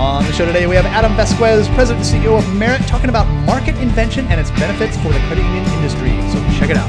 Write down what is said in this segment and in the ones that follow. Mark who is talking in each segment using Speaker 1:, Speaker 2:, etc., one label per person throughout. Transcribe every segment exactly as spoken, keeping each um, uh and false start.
Speaker 1: On the show today, we have Adam Vasquez, President and C E O of Merit, talking about market invention and its benefits for the credit union industry. So check it out.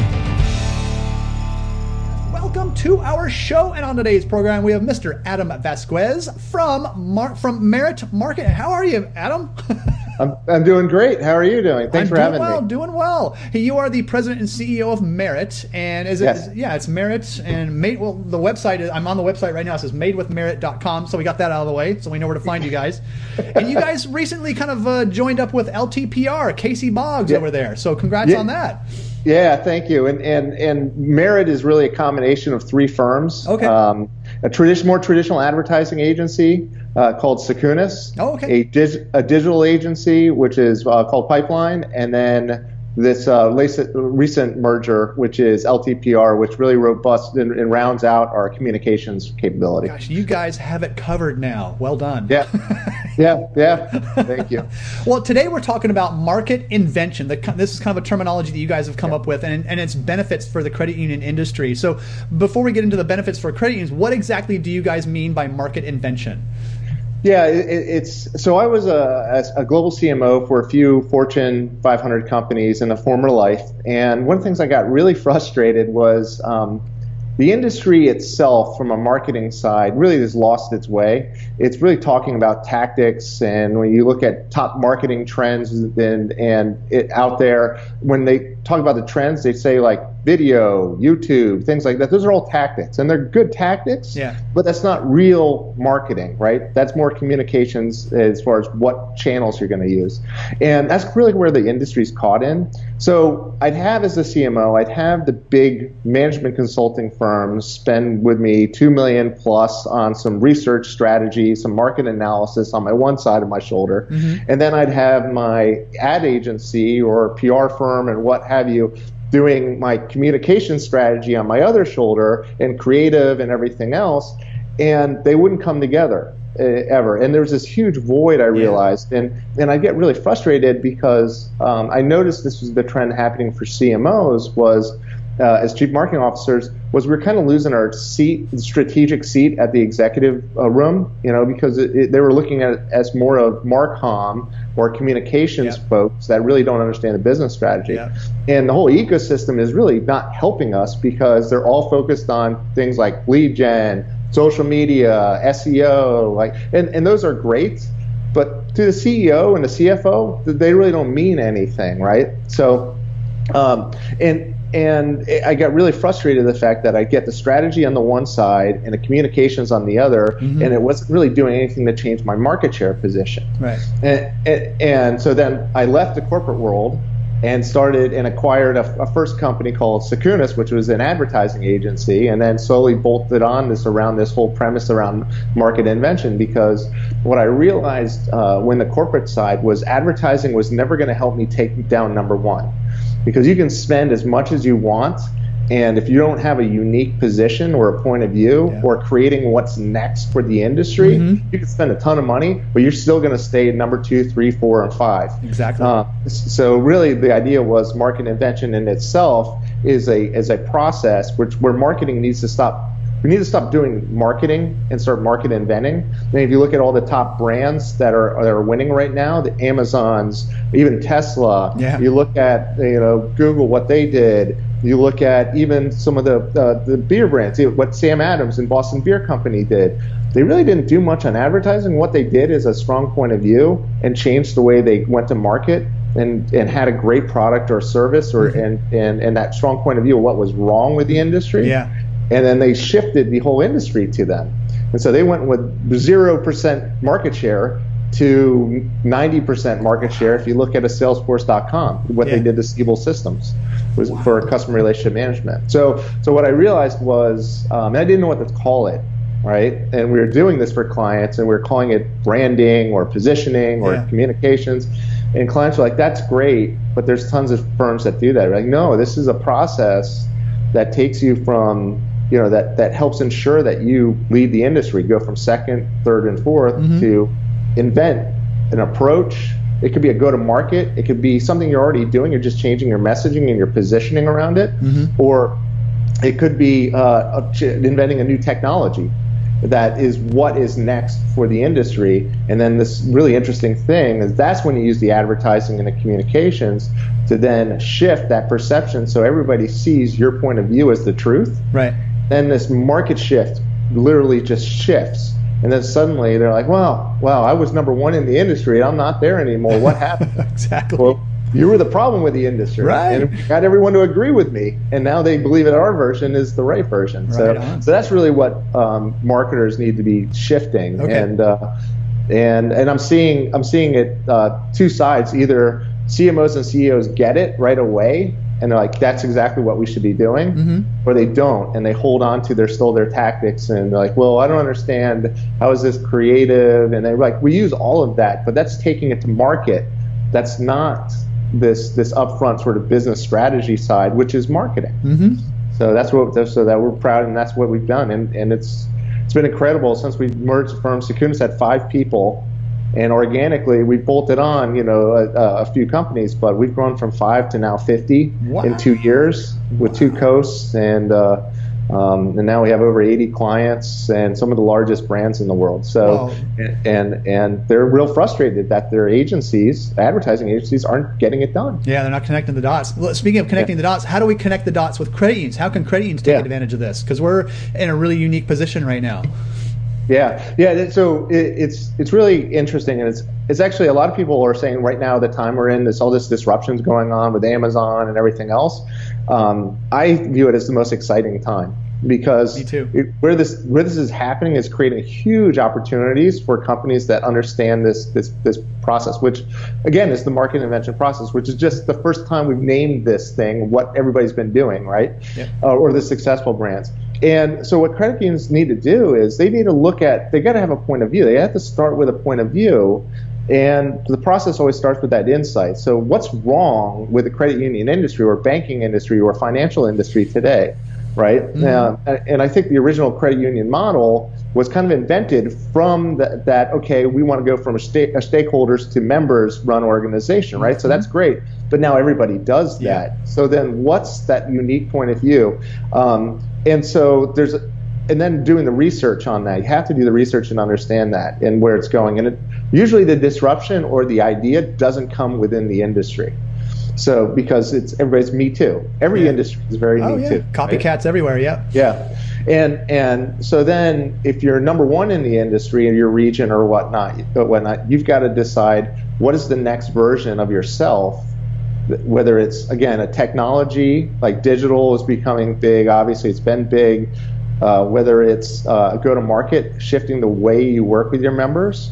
Speaker 1: Welcome to our show, and on today's program, we have Mister Adam Vasquez from Mar- from Merit Market. How are you, Adam?
Speaker 2: I'm, I'm doing great. How are you doing? Thanks
Speaker 1: I'm
Speaker 2: for having
Speaker 1: well,
Speaker 2: me.
Speaker 1: Doing well. Hey, you are the president and C E O of Merit, and is it?
Speaker 2: Yes.
Speaker 1: Is, yeah, it's Merit and made. Well, the website is. I'm on the website right now. It says made with merit dot com, so we got that out of the way, so we know where to find you guys. And you guys recently kind of uh, joined up with L T P R, Casey Boggs
Speaker 2: Yeah.
Speaker 1: over there. So congrats
Speaker 2: Yeah.
Speaker 1: on that.
Speaker 2: Yeah, thank you. And and and Merit is really a combination of three firms.
Speaker 1: Okay.
Speaker 2: Um, a tradition, more traditional advertising agency uh, called Secunis.
Speaker 1: Oh, okay.
Speaker 2: A, dig, a digital agency which is uh, called Pipeline, and then this uh, recent merger, which is L T P R, which really robust and, and rounds out our communications capability.
Speaker 1: Gosh, you guys have it covered now. Well done.
Speaker 2: Yeah, yeah, yeah. Thank you.
Speaker 1: Well, today we're talking about market invention. The, this is kind of a terminology that you guys have come
Speaker 2: Yeah.
Speaker 1: up with, and, and its benefits for the credit union industry. So before we get into the benefits for credit unions, what exactly do you guys mean by market invention?
Speaker 2: Yeah, it, it's so I was a, a global C M O for a few Fortune five hundred companies in a former life, and one of the things I got really frustrated was um, the industry itself, from a marketing side, really has lost its way. It's really talking about tactics, and when you look at top marketing trends and and it, out there, when they talk about the trends, they say like video, YouTube, things like that. Those are all tactics, and they're good tactics.
Speaker 1: Yeah.
Speaker 2: But that's not real marketing, right? That's more communications as far as what channels you're going to use. And that's really where the industry's caught in. So I'd have, as a C M O, I'd have the big management consulting firms spend with me two million plus on some research strategy, some market analysis on my one side of my shoulder. Mm-hmm. And then I'd have my ad agency or P R firm and what have you doing my communication strategy on my other shoulder and creative and everything else, and they wouldn't come together uh, ever. And there was this huge void, I realized, yeah. and and I get really frustrated because um, I noticed this was the trend happening for C M Os was uh, as chief marketing officers was we're kind of losing our seat, strategic seat at the executive uh, room, you know, because it, it, they were looking at it as more of Marcom or communications yeah. folks that really don't understand the business strategy. Yeah. And the whole ecosystem is really not helping us because they're all focused on things like lead gen, social media, S E O, like, and, and those are great, but to the C E O and the C F O, they really don't mean anything, right? So, um, and And I got really frustrated with the fact that I get the strategy on the one side and the communications on the other, mm-hmm. and it wasn't really doing anything to change my market share position.
Speaker 1: Right.
Speaker 2: And, and, and so then I left the corporate world and started and acquired a, a first company called Secunis, which was an advertising agency, and then slowly bolted on this around this whole premise around market invention, because what I realized uh, when the corporate side was advertising was never going to help me take down number one. Because you can spend as much as you want, and if you don't have a unique position or a point of view yeah. or creating what's next for the industry, mm-hmm. you can spend a ton of money, but you're still going to stay number two, three, four, and five.
Speaker 1: Exactly.
Speaker 2: Uh, so really the idea was market invention in itself is a is a process which where marketing needs to stop. We need to stop doing marketing and start market inventing. I mean, if you look at all the top brands that are that are winning right now, the Amazons, even Tesla.
Speaker 1: Yeah.
Speaker 2: You look at you know Google, what they did. You look at even some of the uh, the beer brands, what Sam Adams and Boston Beer Company did. They really didn't do much on advertising. What they did is a strong point of view and changed the way they went to market and, and had a great product or service or and, and, and that strong point of view of what was wrong with the industry.
Speaker 1: Yeah.
Speaker 2: And then they shifted the whole industry to them. And so they went with zero percent market share to ninety percent market share if you look at a Salesforce dot com, what yeah. they did to Siebel Systems was wow. for customer relationship management. So so what I realized was, um, and I didn't know what to call it, right? And we were doing this for clients, and we were calling it branding or positioning or yeah. communications. And clients were like, that's great, but there's tons of firms that do that. We're like, no, this is a process that takes you from you know, that, that helps ensure that you lead the industry, go from second, third, and fourth mm-hmm. to invent an approach. It could be a go-to-market. It could be something you're already doing. You're just changing your messaging and your positioning around it. Mm-hmm. Or it could be uh, inventing a new technology. that is what is next for the industry. And then this really interesting thing is that's when you use the advertising and the communications to then shift that perception so everybody sees your point of view as the truth.
Speaker 1: Right.
Speaker 2: Then this market shift literally just shifts. And then suddenly they're like, well, wow, I was number one in the industry. I'm not there anymore. What happened?
Speaker 1: Exactly.
Speaker 2: Well, you were the problem with the industry.
Speaker 1: Right.
Speaker 2: And got everyone to agree with me. And now they believe that our version is the right version.
Speaker 1: Right
Speaker 2: so,
Speaker 1: on.
Speaker 2: so that's really what um, marketers need to be shifting.
Speaker 1: Okay.
Speaker 2: And uh, and and I'm seeing I'm seeing it uh, two sides. Either C M Os and C E Os get it right away, and they're like, that's exactly what we should be doing,
Speaker 1: mm-hmm.
Speaker 2: or they don't, and they hold on to their still their tactics, and they're like, well, I don't understand, how is this creative? And they're like, we use all of that, but that's taking it to market. That's not this this upfront sort of business strategy side, which is marketing.
Speaker 1: Mm-hmm.
Speaker 2: So that's what so that we're proud, and that's what we've done, and and it's it's been incredible since we merged the firm. Secundus had five people. And organically, we bolted on, you know, a, a few companies, but we've grown from five to now fifty
Speaker 1: wow.
Speaker 2: in two years with two coasts, and uh, um, and now we have over eighty clients and some of the largest brands in the world. So,
Speaker 1: wow.
Speaker 2: and, and and they're real frustrated that their agencies, advertising agencies, aren't getting it done.
Speaker 1: Yeah, they're not connecting the dots. Well, speaking of connecting yeah. the dots, how do we connect the dots with credit unions? How can credit unions take
Speaker 2: yeah.
Speaker 1: advantage of this? Because we're in a really unique position right now.
Speaker 2: Yeah, yeah. So it, it's it's really interesting, and it's it's actually a lot of people are saying right now, the time we're in, there's all this disruptions going on with Amazon and everything else. Um, I view it as the most exciting time because
Speaker 1: Me too.
Speaker 2: It, where this where this is happening is creating huge opportunities for companies that understand this this this process, which again is the market invention process, which is just the first time we've named this thing what everybody's been doing, right?
Speaker 1: Yep.
Speaker 2: Uh, or the successful brands. And so what credit unions need to do is they need to look at, they got to have a point of view. They have to start with a point of view, and the process always starts with that insight. So what's wrong with the credit union industry or banking industry or financial industry today, right? Mm-hmm. Uh, and I think the original credit union model was kind of invented from the, that, okay, we want to go from a, sta- a stakeholders to members run organization, right? Mm-hmm. So that's great. But now everybody does that. Yeah. So then what's that unique point of view? Um, and so there's, a, and then doing the research on that. You have to do the research and understand that and where it's going. And it, usually the disruption or the idea doesn't come within the industry. So because it's everybody's me too. Every
Speaker 1: yeah.
Speaker 2: industry is very
Speaker 1: oh,
Speaker 2: me
Speaker 1: yeah.
Speaker 2: too.
Speaker 1: Copycats
Speaker 2: right?
Speaker 1: everywhere, yeah.
Speaker 2: Yeah. And and so then if you're number one in the industry in your region or whatnot, whatnot, you've got to decide what is the next version of yourself, whether it's, again, a technology, like digital is becoming big, obviously it's been big, uh, whether it's uh, go-to-market, shifting the way you work with your members,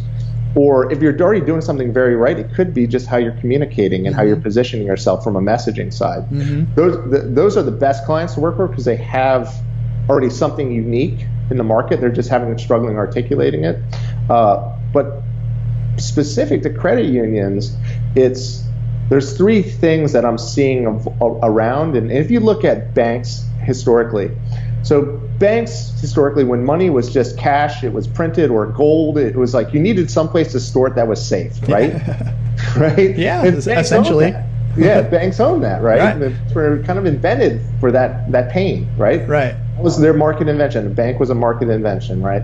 Speaker 2: or if you're already doing something very right, it could be just how you're communicating and mm-hmm. how you're positioning yourself from a messaging side. Mm-hmm. Those the, those are the best clients to work for because they have already something unique in the market. They're just having struggling articulating it. Uh, but specific to credit unions, it's there's three things that I'm seeing of, of, around. And if you look at banks historically, so banks historically, when money was just cash, it was printed, or gold, it was like you needed someplace to store it that was safe, right? right?
Speaker 1: Yeah, essentially.
Speaker 2: Yeah, banks own that, right?
Speaker 1: right.
Speaker 2: And they were kind of invented for that that pain, right?
Speaker 1: Right.
Speaker 2: That was their market invention. The bank was a market invention, right?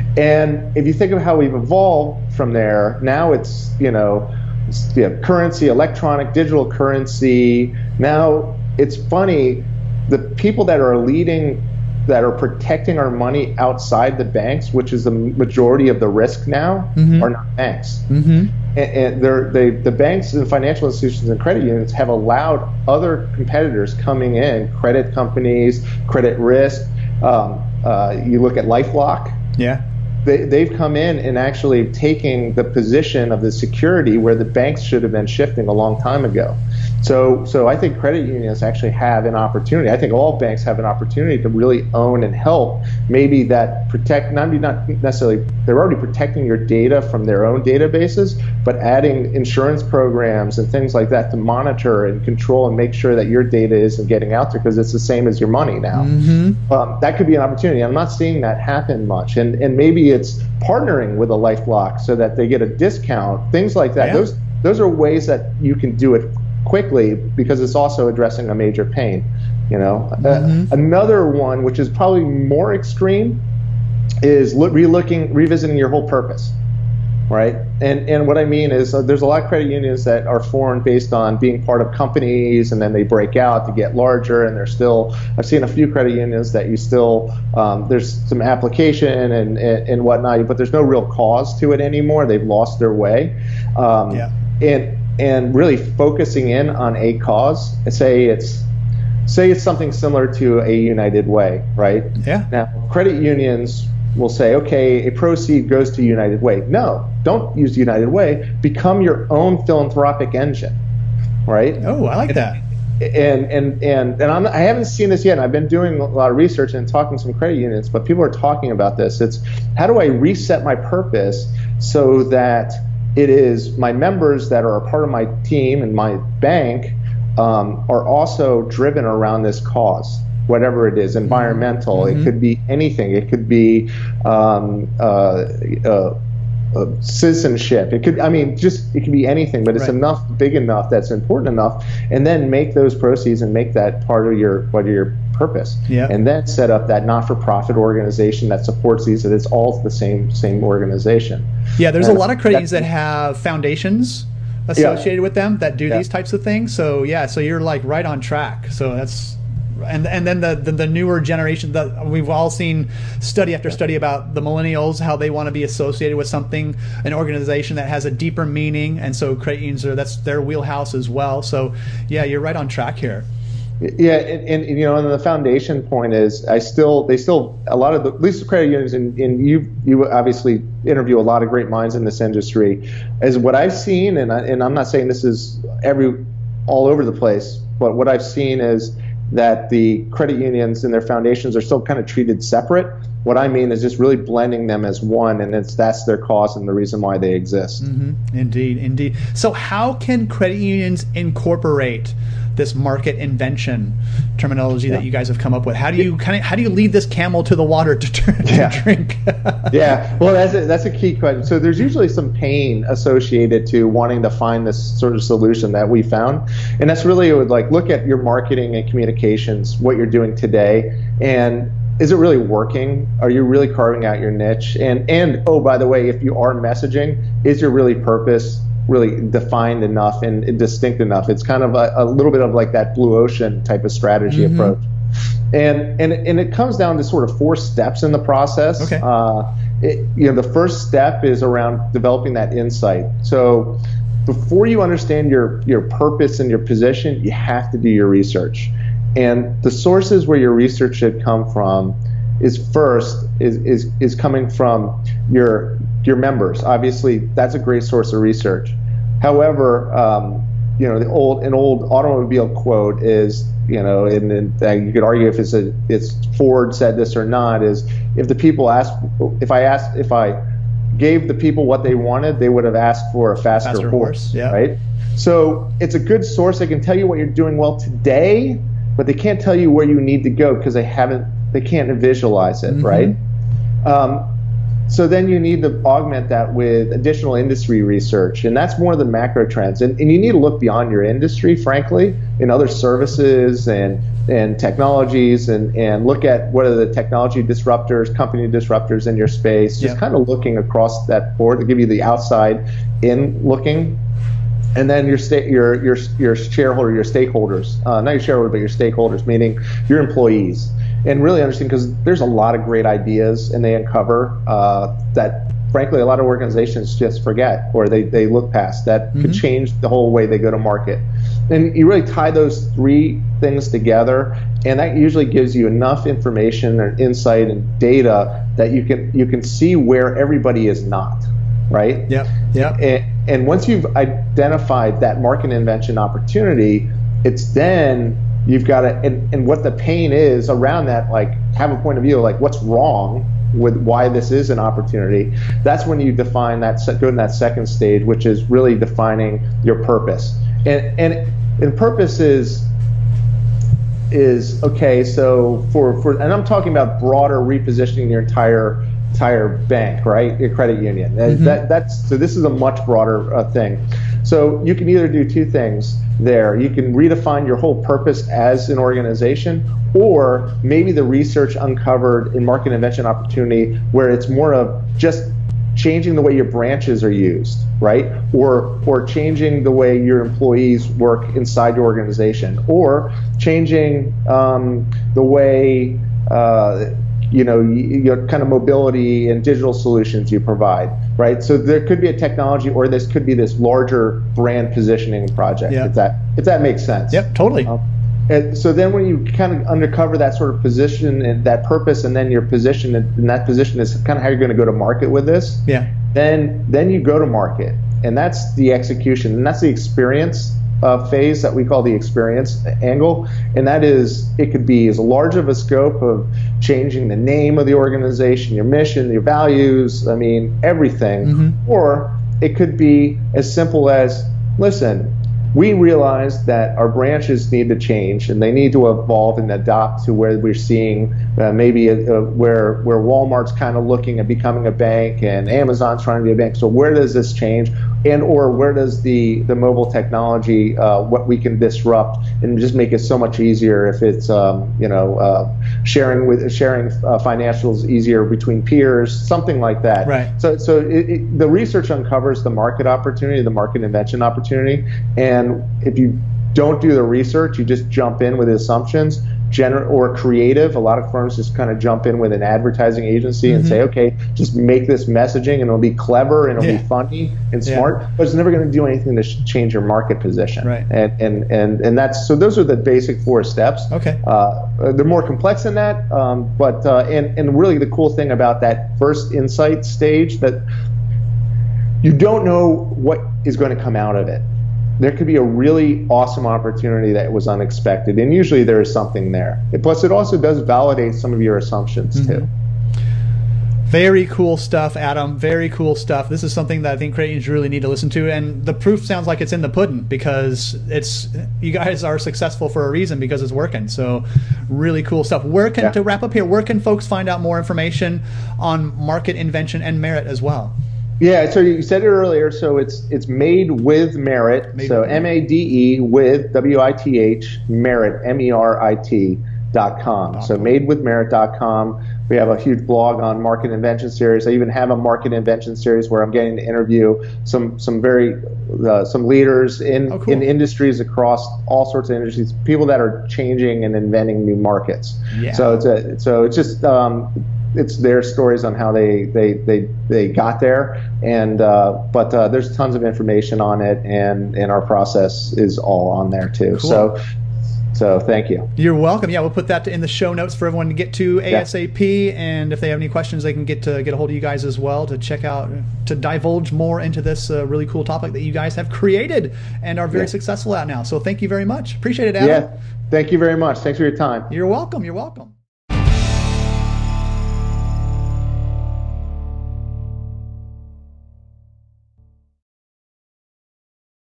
Speaker 2: And if you think of how we've evolved from there, now it's, you know, you know, currency, electronic, digital currency. Now it's funny, the people that are leading, that are protecting our money outside the banks, which is the majority of the risk now, mm-hmm. are not banks. Mm-hmm. And, and they're, they, the banks and financial institutions and credit unions have allowed other competitors coming in, credit companies, credit risk. Um, uh, you look at LifeLock.
Speaker 1: Yeah.
Speaker 2: They, they've come in and actually taking the position of the security where the banks should have been shifting a long time ago. So, so I think credit unions actually have an opportunity. I think all banks have an opportunity to really own and help. Maybe that protect, not not necessarily, they're already protecting your data from their own databases, but adding insurance programs and things like that to monitor and control and make sure that your data isn't getting out there because it's the same as your money now. Mm-hmm. Um, that could be an opportunity. I'm not seeing that happen much, and and maybe it's partnering with a LifeLock so that they get a discount, things like that. Yeah. Those those are ways that you can do it quickly because it's also addressing a major pain. You know, mm-hmm. uh, another one which is probably more extreme is look, relooking, revisiting your whole purpose, right? And and what I mean is uh, there's a lot of credit unions that are formed based on being part of companies, and then they break out to get larger, and they're still, I've seen a few credit unions that you still, um, there's some application and, and, and whatnot, but there's no real cause to it anymore. They've lost their way. Um,
Speaker 1: yeah.
Speaker 2: And and really focusing in on a cause, say it's, say it's something similar to a United Way, right?
Speaker 1: Yeah.
Speaker 2: Now, credit unions will say, okay, a proceed goes to United Way. No, don't use United Way. Become your own philanthropic engine, right?
Speaker 1: Oh, I like that.
Speaker 2: And and and and I'm, I haven't seen this yet. And I've been doing a lot of research and talking to some credit unions, but people are talking about this. It's how do I reset my purpose so that it is my members that are a part of my team and my bank um, are also driven around this cause. Whatever it is, environmental, mm-hmm. It could be anything. It could be um, uh, uh, uh, citizenship. It could, I mean, just it could be anything. But it's
Speaker 1: right.
Speaker 2: enough, big enough, that's important enough, and then make those proceeds and make that part of your part of your purpose.
Speaker 1: Yeah.
Speaker 2: And then set up that not-for-profit organization that supports these. That it's all the same same organization.
Speaker 1: Yeah, there's
Speaker 2: and
Speaker 1: a lot of credit unions that have foundations associated yeah. with them that do yeah. these types of things. So yeah, so you're like right on track. So that's. And and then the, the, the newer generation, that we've all seen study after study about the millennials, how they want to be associated with something, an organization that has a deeper meaning, and so credit unions are, that's their wheelhouse as well. So yeah, you're right on track here.
Speaker 2: Yeah, and, and you know, and the foundation point is, I still, they still, a lot of the, at least the credit unions, and, and you you obviously interview a lot of great minds in this industry, is what I've seen, and I, and I'm not saying this is every all over the place, but what I've seen is that the credit unions and their foundations are still kind of treated separate. What I mean is just really blending them as one, and it's that's their cause and the reason why they exist.
Speaker 1: Mm-hmm. Indeed, indeed. So how can credit unions incorporate this market invention terminology yeah. that you guys have come up with? How do you kind of how do you lead this camel to the water to, to
Speaker 2: yeah.
Speaker 1: drink?
Speaker 2: yeah, well, that's a, that's a key question. So there's usually some pain associated to wanting to find this sort of solution that we found, and that's really, it would like look at your marketing and communications, what you're doing today, and is it really working? Are you really carving out your niche? And and oh, by the way, if you are messaging, is your really purpose really defined enough and, and distinct enough? It's kind of a, a little bit of like that blue ocean type of strategy mm-hmm. approach. And and and it comes down to sort of four steps in the process.
Speaker 1: Okay.
Speaker 2: Uh, it, you know, the first step is around developing that insight. So before you understand your your purpose and your position, you have to do your research. And the sources where your research should come from is first is is is coming from your your members. Obviously, that's a great source of research. However, um, you know, the old an old automobile quote is, you know, and, and uh, you could argue if it's a it's Ford said this or not, is if the people asked if I asked if I gave the people what they wanted, they would have asked for a faster,
Speaker 1: faster horse,
Speaker 2: horse,
Speaker 1: yeah.
Speaker 2: right? So it's a good source. They can tell you what you're doing well today, but they can't tell you where you need to go because they haven't, they can't visualize it, mm-hmm. right? Um, so then you need to augment that with additional industry research, and that's more the macro trends. And, and you need to look beyond your industry, frankly, in other services and and technologies, and, and look at what are the technology disruptors, company disruptors in your space, just
Speaker 1: yeah. kind
Speaker 2: of looking across that board to give you the outside in looking. And then your sta- your your your shareholder, your stakeholders, uh, not your shareholder, but your stakeholders, meaning your employees, and really understand, because there's a lot of great ideas, and they uncover uh, that, frankly, a lot of organizations just forget, or they, they look past that mm-hmm. could change the whole way they go to market. And you really tie those three things together, and that usually gives you enough information or insight and data that you can you can see where everybody is not. Right?
Speaker 1: Yeah. Yeah.
Speaker 2: And, and once you've identified that market invention opportunity, it's then you've got to, and, and what the pain is around that, like have a point of view, like what's wrong with why this is an opportunity. That's when you define that, go in that second stage, which is really defining your purpose. And and, and purpose is, is okay, so for, for, and I'm talking about broader repositioning your entire entire bank, right? A credit union. Mm-hmm. That, that's so. This is a much broader uh, thing. So you can either do two things there. You can redefine your whole purpose as an organization, or maybe the research uncovered in market invention opportunity where it's more of just changing the way your branches are used, right? Or or changing the way your employees work inside your organization, or changing um, the way uh, you know your kind of mobility and digital solutions you provide, right? So there could be a technology, or this could be this larger brand positioning project.
Speaker 1: Yeah.
Speaker 2: If that if that makes sense.
Speaker 1: Yep, totally.
Speaker 2: Um, And so then when you kind of uncover that sort of position and that purpose, and then your position, and that position is kind of how you're going to go to market with this,
Speaker 1: yeah.
Speaker 2: then then you go to market. And that's the execution. And that's the experience uh, phase that we call the experience angle. And that is, it could be as large of a scope of changing the name of the organization, your mission, your values, I mean, everything. Mm-hmm. Or it could be as simple as, listen, we realize that our branches need to change and they need to evolve and adopt to where we're seeing uh, maybe a, a, where where Walmart's kind of looking at becoming a bank and Amazon's trying to be a bank. So where does this change, and or where does the the mobile technology uh, what we can disrupt and just make it so much easier if it's um, you know uh, sharing with sharing uh, financials easier between peers, something like that.
Speaker 1: Right.
Speaker 2: So so it, it, the research uncovers the market opportunity, the market invention opportunity, and And if you don't do the research, you just jump in with assumptions, gener- or creative. A lot of firms just kind of jump in with an advertising agency mm-hmm. and say, okay, just make this messaging and it'll be clever and it'll yeah. be funny and smart, yeah. but it's never going to do anything to sh- change your market position.
Speaker 1: Right.
Speaker 2: And, and, and, and that's, so those are the basic four steps.
Speaker 1: Okay.
Speaker 2: Uh, they're more complex than that, um, but, uh, and, and really the cool thing about that first insight stage, that you don't know what is going to come out of it. There could be a really awesome opportunity that was unexpected, and usually there is something there. Plus, it also does validate some of your assumptions, mm-hmm. too.
Speaker 1: Very cool stuff, Adam. Very cool stuff. This is something that I think credit unions really need to listen to, and the proof sounds like it's in the pudding, because it's you guys are successful for a reason, because it's working. So really cool stuff. Where can, yeah. to wrap up here, where can folks find out more information on market invention and Merit as well?
Speaker 2: Yeah, so you said it earlier, so it's it's made with Merit, made so M A D E with W I T H, Merit, M E R I T dot com. So made with merit dot com. We have a huge blog on market invention series. I even have a market invention series where I'm getting to interview some some very uh, some leaders in, oh, cool. in industries across all sorts of industries, people that are changing and inventing new markets. Yeah. So it's a, so it's just um, it's their stories on how they they they, they got there, and uh, but uh, there's tons of information on it, and and our process is all on there too. Cool. So. So thank you.
Speaker 1: You're welcome. Yeah, we'll put that in the show notes for everyone to get to ASAP. Yeah. And if they have any questions, they can get to get a hold of you guys as well to check out, to divulge more into this uh, really cool topic that you guys have created and are very yeah. successful at now. So thank you very much. Appreciate it, Adam.
Speaker 2: Yeah. Thank you very much. Thanks for your time.
Speaker 1: You're welcome. You're welcome.